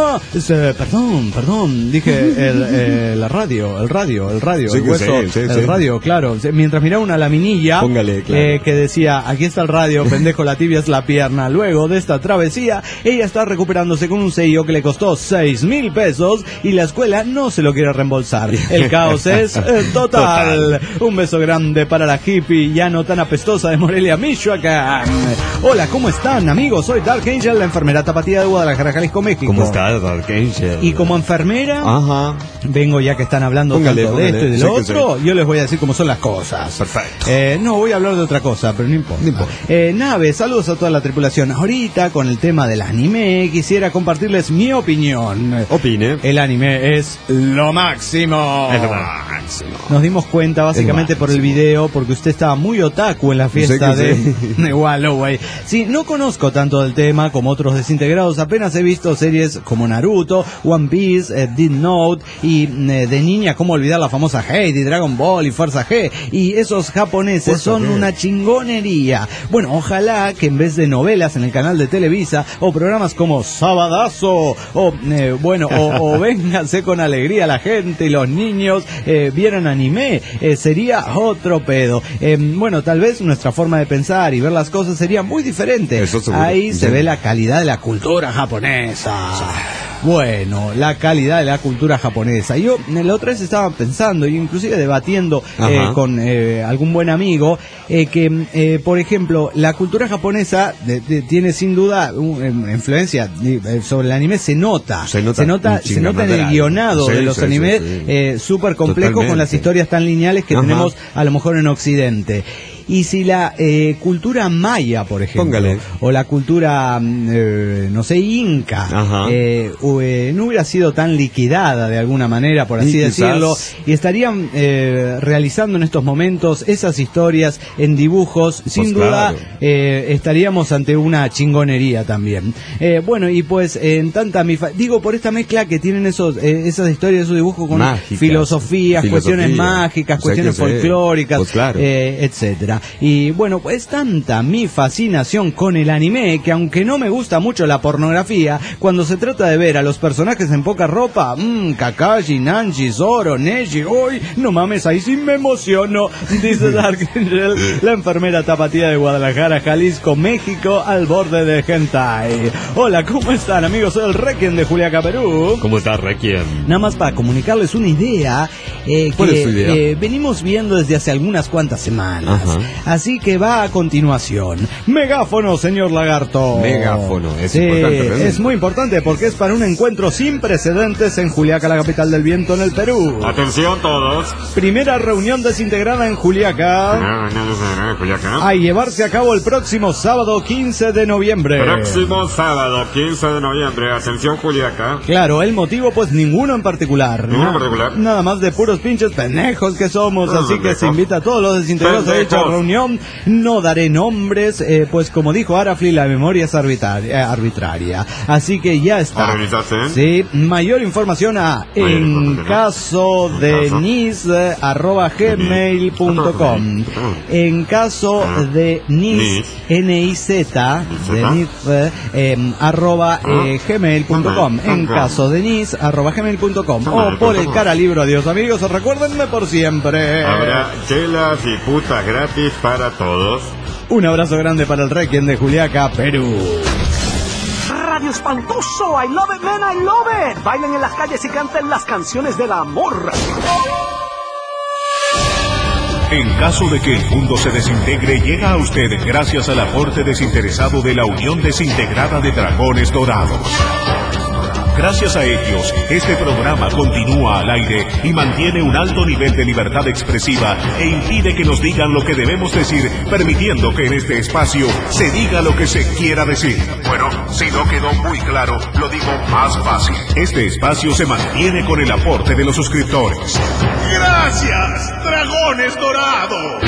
perdón, dije el radio, Sí, el hueso, el radio, claro. Mientras miraba una laminilla, póngale, claro, que decía, aquí está el radio, pendejo, la tibia es la pierna. Luego de esta travesía, ella está recuperándose con un sello que le costó 6.000 pesos y la escuela no se lo quiere reembolsar. El caos es total. Un beso grande para la hippie ya no tan apestosa de Morelia, Michoacán. Hola, ¿cómo están, amigos? Soy Dark Angel, la enfermera tapatía de Guadalajara, Jalisco, México. ¿Cómo estás, Dark Angel? Y como enfermera, vengo ya que están hablando tanto de esto y de lo otro, yo les voy a decir cómo son las cosas. Perfecto. No voy a hablar de otra cosa, pero no importa. Nave, saludos a toda la tripulación. Ahorita, con el tema del anime, quisiera compartirles mi opinión. Opine. El anime es lo máximo. Es lo máximo. Nos dimos cuenta básicamente por el video, porque usted estaba muy otaku en la fiesta de Walloway. Sí, no conozco tanto del tema como otros desintegrados, apenas he visto series como Naruto, One Piece, Death Note, y de niña, cómo olvidar la famosa Heidi, Dragon Ball y Fuerza G, y esos japoneses son una chingonería. Bueno, ojalá que en vez de novelas en el canal de Televisa, o programas como Sabadazo, o Véngase con Alegría la gente y los niños vieran anime, sería otro pedo. Bueno, tal vez nuestra forma de pensar y ver las cosas sería muy diferente. Ahí se ve la calidad de la cultura japonesa. Bueno, la calidad de la cultura japonesa. Yo la otra vez estaba pensando, y inclusive debatiendo con algún buen amigo, que, por ejemplo, la cultura japonesa tiene sin duda influencia sobre el anime. Se nota en el guionado de los animes, súper complejo, con las historias tan lineales que tenemos a lo mejor en Occidente. Y si la cultura maya, por ejemplo, o la cultura, inca, no hubiera sido tan liquidada de alguna manera, por así decirlo, y estarían realizando en estos momentos esas historias en dibujos, sin duda estaríamos ante una chingonería también. Bueno, y pues en tanta digo, por esta mezcla que tienen esas historias, esos dibujos con filosofías, cuestiones mágicas, cuestiones folclóricas, etcétera. Y bueno, pues tanta mi fascinación con el anime, que aunque no me gusta mucho la pornografía, cuando se trata de ver a los personajes en poca ropa, Kakashi, Nanji, Zoro, Neji, uy, no mames, ahí sí me emociono, dice Dark Angel, la enfermera tapatía de Guadalajara, Jalisco, México, al borde de hentai. Hola, ¿cómo están, amigos? Soy el Requiem de Juliaca, Perú. ¿Cómo estás, Requiem? Nada más para comunicarles una idea, ¿cuál es tu idea? Venimos viendo desde hace algunas cuantas semanas. Así que va a continuación. Megáfono, señor Lagarto. Megáfono, es importante. ¿Verdad? Es muy importante porque es para un encuentro sin precedentes en Juliaca, la capital del viento, en el Perú. Atención todos. Primera reunión desintegrada en Juliaca. A llevarse a cabo el próximo sábado 15 de noviembre. Próximo sábado 15 de noviembre. Atención, Juliaca. Claro, el motivo pues ninguno en particular. Ninguno en particular. Nada más de puro los pinches pendejos que somos, así que se invita a todos los desintegrados a dicha reunión. No daré nombres, pues como dijo Arafli, la memoria es arbitraria. Así que ya está. Sí, mayor información a encasodenis@gmail.com. En caso de NIS, N-I-Z, de NIS, @gmail.com. En caso de NIS, @gmail.com. O por el cara libro. Adiós, amigos. Recuérdenme por siempre. Habrá chelas y putas gratis para todos. Un abrazo grande para el Requiem de Juliaca, Perú. Radio Espantoso, I love it, man, I love it. Bailen en las calles y canten las canciones del amor. En caso de que el mundo se desintegre, llega a usted gracias al aporte desinteresado de la Unión Desintegrada de Dragones Dorados. Gracias a ellos, este programa continúa al aire y mantiene un alto nivel de libertad expresiva e impide que nos digan lo que debemos decir, permitiendo que en este espacio se diga lo que se quiera decir. Bueno, si no quedó muy claro, lo digo más fácil. Este espacio se mantiene con el aporte de los suscriptores. ¡Gracias, Dragones Dorados!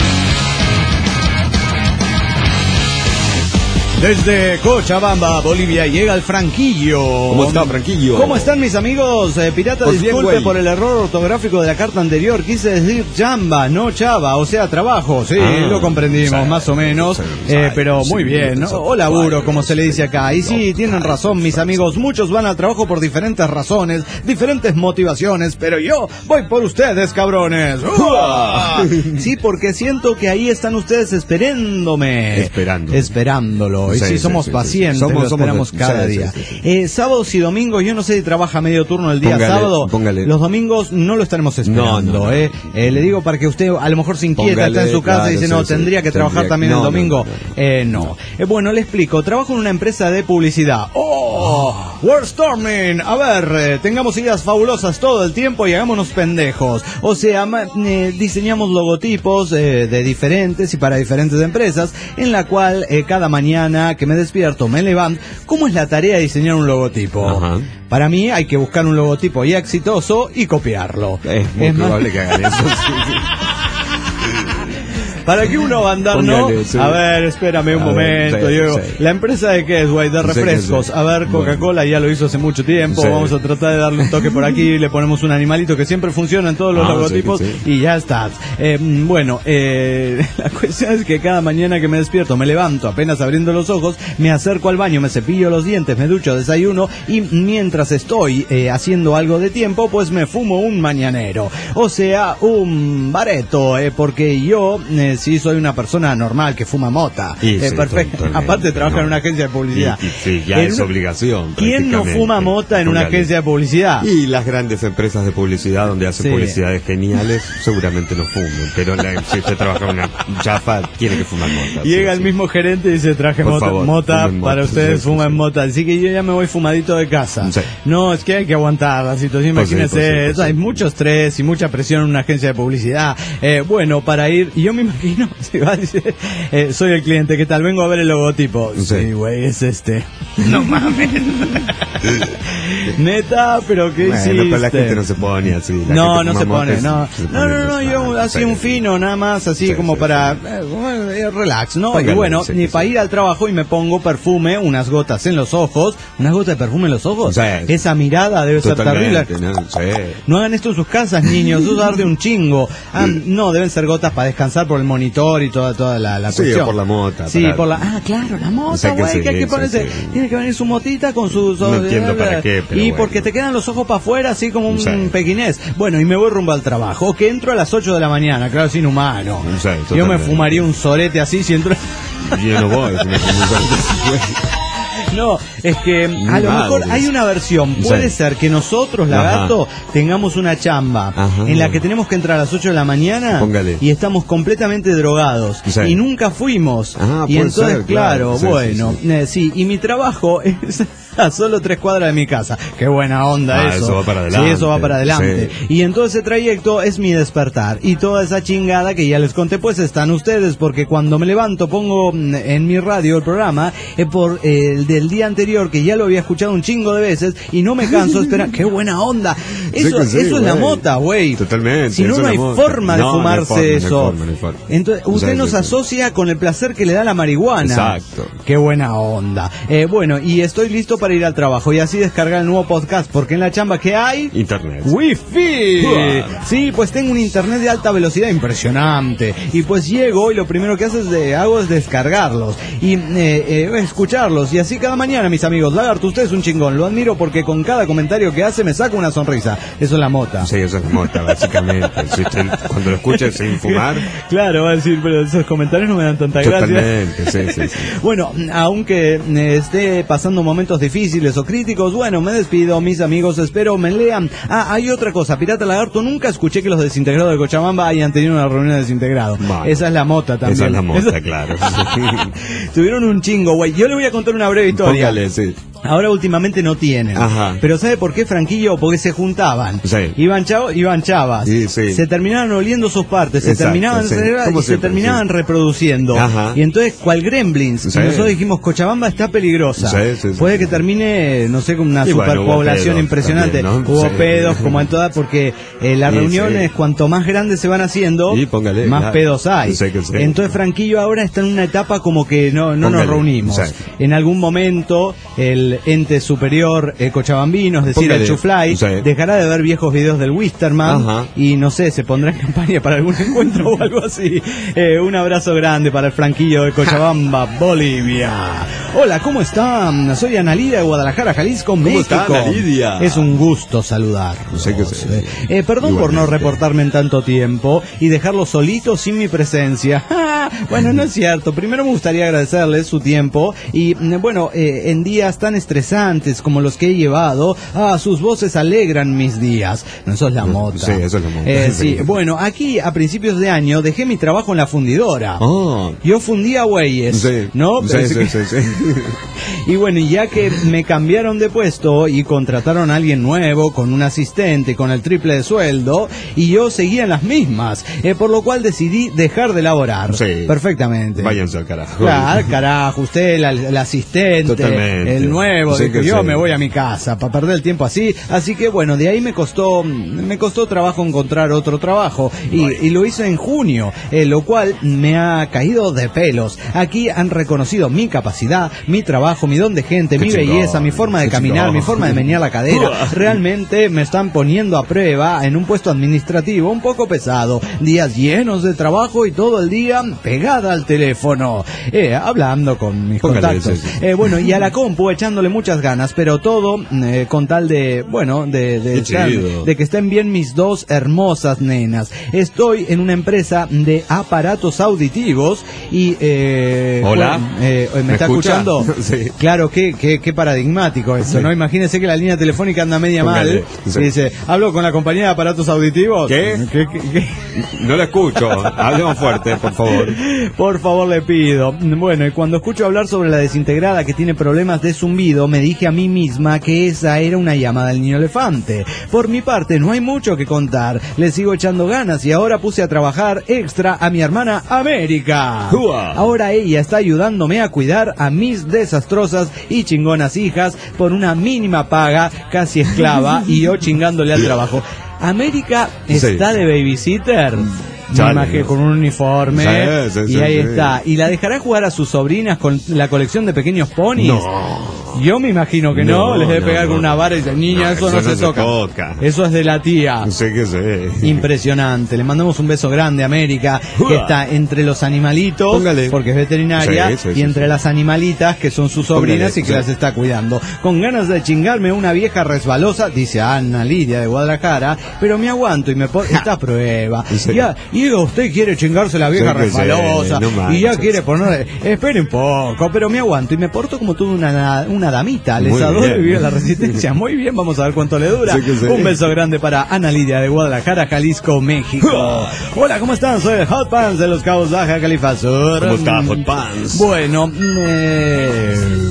Desde Cochabamba, Bolivia, llega el Franquillo. ¿Cómo está, Franquillo? ¿Cómo están, mis amigos? Pirata, pues disculpe bien, por el error ortográfico de la carta anterior. Quise decir chamba, no chava, o sea, trabajo. Sí, lo comprendimos, más o menos. Pero muy bien, ¿no? O laburo, como se le dice acá. Y sí, tienen razón, mis amigos. Muchos van al trabajo por diferentes razones, diferentes motivaciones. Pero yo voy por ustedes, cabrones. Sí, porque siento que ahí están ustedes esperándome. Esperándolo. Y sí, somos pacientes, lo esperamos cada día. Sábados y domingos, yo no sé si trabaja medio turno el día sábado. Los domingos no lo estaremos esperando. No. Le digo para que usted a lo mejor se inquieta, está en su casa y dice, tendría que trabajar también el domingo. No. Bueno, le explico. Trabajo en una empresa de publicidad. Wordstorming. A ver, tengamos ideas fabulosas todo el tiempo y hagámonos pendejos. O sea, diseñamos logotipos de diferentes y para diferentes empresas, en la cual cada mañana que me despierto, me levanto. ¿Cómo es la tarea de diseñar un logotipo? Ajá. Para mí hay que buscar un logotipo ya exitoso y copiarlo. Es muy probable que hagan eso. ¿Para qué uno va a andar, no? Sí. A ver, espérame un momento. ¿La empresa de qué es, güey? De refrescos. A ver, Coca-Cola ya lo hizo hace mucho tiempo. Vamos a tratar de darle un toque por aquí. Le ponemos un animalito que siempre funciona en todos los logotipos. Y ya está. La cuestión es que cada mañana que me despierto, me levanto, apenas abriendo los ojos, me acerco al baño, me cepillo los dientes, me ducho, desayuno. Y mientras estoy haciendo algo de tiempo, pues me fumo un mañanero. O sea, un bareto. Porque yo... sí, soy una persona normal que fuma mota. Perfecto. Aparte trabaja en una agencia de publicidad. Sí, ya es obligación. ¿Quién no fuma mota en una agencia de publicidad? Y las grandes empresas de publicidad donde hacen publicidades geniales seguramente no fumen. Pero si usted trabaja en una chafa, tiene que fumar mota. Llega el mismo gerente y dice, traje mota para ustedes, fuman mota. Así que yo ya me voy fumadito de casa. Sí. No, es que hay que aguantar la situación. Imagínense, hay mucho estrés y mucha presión en una agencia de publicidad. Bueno, para ir, y yo me imagino, soy el cliente, ¿qué tal? Vengo a ver el logotipo. Sí, güey, es este. No mames. Neta, pero ¿qué hiciste? Pero la gente no se pone así. No se pone. Yo así un fino, nada más, así como para relax, ¿no? Póngale, y bueno, para ir al trabajo y me pongo perfume, unas gotas en los ojos. ¿Unas gotas de perfume en los ojos? Esa mirada debe ser terrible. No hagan esto en sus casas, niños, eso arde un chingo. No, deben ser gotas para descansar por el monitor y toda la cuestión. Por la mota. Sí, por la... claro, la mota, güey, que hay que ponerse... Tiene que venir su motita con sus... No entiendo para qué, pero y porque te quedan los ojos para afuera, así como un pequinés. Bueno, y me voy rumbo al trabajo, que entro a las 8 de la mañana, claro, es inhumano. Yo me fumaría un sorete así si entro... Yo no voy, No, es que a lo mejor hay una versión. Puede ser que nosotros, Lagarto, tengamos una chamba en la que tenemos que entrar a las 8 de la mañana y estamos completamente drogados y nunca fuimos. Y entonces, claro, bueno, sí, y mi trabajo es a solo 3 cuadras de mi casa. Qué buena onda eso. Eso va para adelante. Sí, eso va para adelante. Y en todo ese trayecto es mi despertar. Y toda esa chingada que ya les conté, pues están ustedes, porque cuando me levanto pongo en mi radio el programa por el del del día anterior, que ya lo había escuchado un chingo de veces y no me canso de esperar. ¡Qué buena onda! Eso es la mota, güey. Totalmente. Si no, no hay forma de fumarse eso. No hay forma. Entonces, usted nos asocia con el placer que le da la marihuana. Exacto. ¡Qué buena onda! Bueno, y estoy listo para ir al trabajo y así descargar el nuevo podcast, porque en la chamba, ¿qué hay? Internet. ¡Wifi! Sí, pues tengo un internet de alta velocidad impresionante. Y pues llego y lo primero que hago es descargarlos y escucharlos. Y así cada mañana, mis amigos. Lagarto, usted es un chingón. Lo admiro porque con cada comentario que hace me saca una sonrisa. Eso es la mota. Sí, eso es la mota, básicamente. Si usted, cuando lo escucha sin fumar... Claro, va a decir, pero esos comentarios no me dan tanta gracia. Totalmente, sí. Bueno, aunque esté pasando momentos difíciles o críticos, bueno, me despido, mis amigos. Espero me lean. Hay otra cosa. Pirata Lagarto, nunca escuché que los desintegrados de Cochabamba hayan tenido una reunión de desintegrados. Bueno, esa es la mota también. Esa es la mota, claro. Tuvieron un chingo, güey. Yo le voy a contar una breve historia. Póngale, sí. Ahora últimamente no tienen. Ajá. Pero ¿sabe por qué, Franquillo? Porque se juntaban. Sí. Iban chavas. Sí. Se terminaban oliendo sus partes. Se terminaban reproduciendo. Ajá. Y entonces, ¿cuál Gremlins? Sí. Nosotros dijimos, Cochabamba está peligrosa. Sí. Puede que termine, no sé, con una superpoblación impresionante. También, ¿no? Hubo pedos, como en todas, porque las reuniones, cuanto más grandes se van haciendo, más pedos hay. Entonces, Franquillo ahora está en una etapa como que no nos reunimos. Sí. En algún momento, el ente superior cochabambino, es decir, el Chuflay, dejará de ver viejos videos del Wisterman y no sé, se pondrá en campaña para algún encuentro o algo así. Un abrazo grande para el Franquillo de Cochabamba, Bolivia. Hola, ¿cómo están? Soy Ana Lidia de Guadalajara, Jalisco, México. ¿Cómo está, Ana Lidia? Es un gusto saludarlos. Perdón por no reportarme en tanto tiempo y dejarlos solitos sin mi presencia. Bueno, no es cierto. Primero me gustaría agradecerles su tiempo y, bueno, en días tan estresantes como los que he llevado, sus voces alegran mis días. No, eso es la mota. Sí, eso es la mota. Sí, bueno, aquí a principios de año dejé mi trabajo en la fundidora. Yo fundía güeyes, ¿no? Sí. Y bueno, y ya que me cambiaron de puesto y contrataron a alguien nuevo, con un asistente, con el triple de sueldo, y yo seguía en las mismas, por lo cual decidí dejar de laborar. Sí. Perfectamente. Váyanse al carajo. Claro, carajo, usted, el asistente, totalmente. el nuevo, Sí, que yo me voy a mi casa para perder el tiempo así. Así que bueno, de ahí me costó trabajo encontrar otro trabajo y lo hice en junio, lo cual me ha caído de pelos. Aquí han reconocido mi capacidad, mi trabajo, mi don de gente, mi belleza, mi forma de caminar, mi forma de menear la cadera. Realmente me están poniendo a prueba en un puesto administrativo un poco pesado. Días llenos de trabajo y todo el día pegada al teléfono, hablando con mis contactos. Bueno, y a la compu echándole muchas ganas, pero todo con tal de, bueno, de que estén bien mis dos hermosas nenas. Estoy en una empresa de aparatos auditivos y... Hola. ¿Me está escuchando? Sí. Claro, qué paradigmático eso, ¿no? Imagínese que la línea telefónica anda media mal y dice, hablo con la compañía de aparatos auditivos. ¿Qué? No la escucho. Hablemos fuerte, por favor. Por favor, le pido. Bueno, y cuando escucho hablar sobre la desintegrada que tiene problemas de zumbido, me dije a mí misma que esa era una llamada del niño elefante. Por mi parte, no hay mucho que contar. Le sigo echando ganas y ahora puse a trabajar extra a mi hermana América. Ahora ella está ayudándome a cuidar a mis desastrosas y chingonas hijas por una mínima paga, casi esclava, y yo chingándole al trabajo. América está de babysitter. Me imagino con un uniforme y ahí está. ¿Y la dejará jugar a sus sobrinas con la colección de pequeños ponis? No. Yo me imagino que no, les debe pegar con una vara y dice, niña, eso no se toca. Eso es de la tía. Impresionante. Le mandamos un beso grande a América, que está entre los animalitos, porque es veterinaria, y entre las animalitas, que son sus sobrinas y que las está cuidando. Con ganas de chingarme una vieja resbalosa, dice Ana Lidia de Guadalajara, pero me aguanto y me pongo esta prueba. Y usted quiere chingarse la vieja resbalosa, y ya quiere poner, espere un poco, pero me aguanto y me porto como toda una damita. Les adoro vivir en la resistencia. Muy bien, vamos a ver cuánto le dura. Un beso grande para Ana Lidia de Guadalajara, Jalisco, México. Hola, ¿cómo están? Soy el Hot Pants de Los Cabos, Baja California Sur. ¿Cómo está, Hot Pants? Bueno,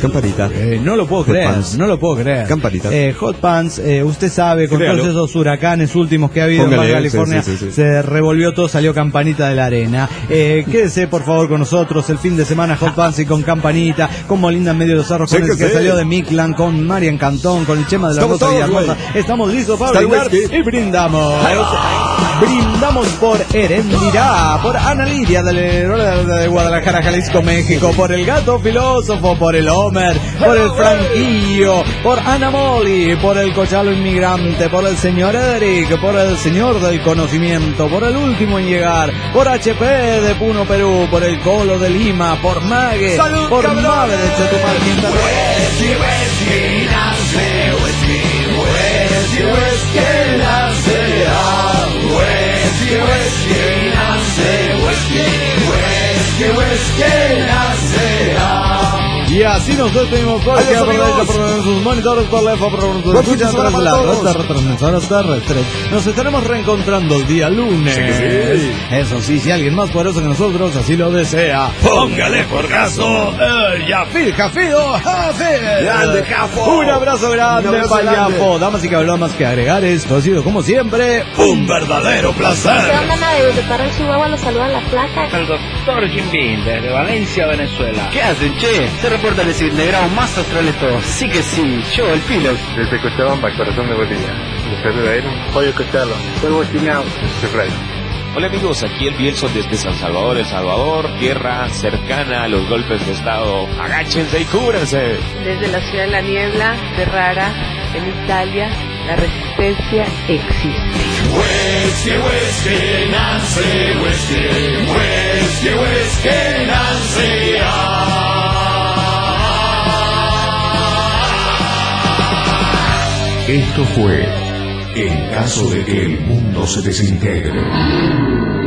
Campanita. No lo puedo creer. Campanita. Hot Pants, usted sabe, con Créalo. todos esos huracanes últimos que ha habido en Baja California, sí. se revolvió todo, salió Campanita de la arena. Quédese por favor con nosotros el fin de semana, Hot Pants y con Campanita, con Molinda en medio de los cerros, con el que salió de Midland, con Marian Cantón, con el Chema de la Rosa Villahermosa. Estamos listos para brindar y brindamos. Brindamos por Herendirá, por Ana Lidia de Guadalajara, Jalisco, México, por el Gato Filósofo, por el Homer, por el Franquillo, por Ana Molly, por el Cochalo Inmigrante, por el señor Eric, por el señor del conocimiento, por el último en llegar, por HP de Puno, Perú, por el Colo de Lima, por Mague, ¡salud, por cabrón! Mave de Chetumal, y así nos despedimos por sus monitores, por la por escuchan tras las retransmisoras terrestres. Nos estaremos reencontrando el día lunes. Eso sí, si alguien más poderoso que nosotros así lo desea, póngale por caso Yafir Jafido Jafir. Grande, Jafo. Un abrazo grande para Jafo. Damas y caballeros, más que agregar, esto ha sido como siempre un verdadero placer. ¿Qué onda, de Parral, Chihuahua? Los saluda la placa. El doctor Jim Bean, desde Valencia, Venezuela. ¿Qué hacen, che? Se reporta el Negrao más astral de todos. Sí que sí, yo, el Pilox. Desde Cochabamba, Corazón de Bolivia. Desde Ribeiro, Pollo Costello. Fuego Chinao. Hola amigos, aquí el Bielso desde San Salvador, El Salvador, tierra cercana a los golpes de estado. Agáchense y cúbranse. Desde la ciudad de la niebla, Ferrara, en Italia, la resistencia existe. Whiskey, Nancy, whiskey, Nancy, Esto fue En caso de que el mundo se desintegre.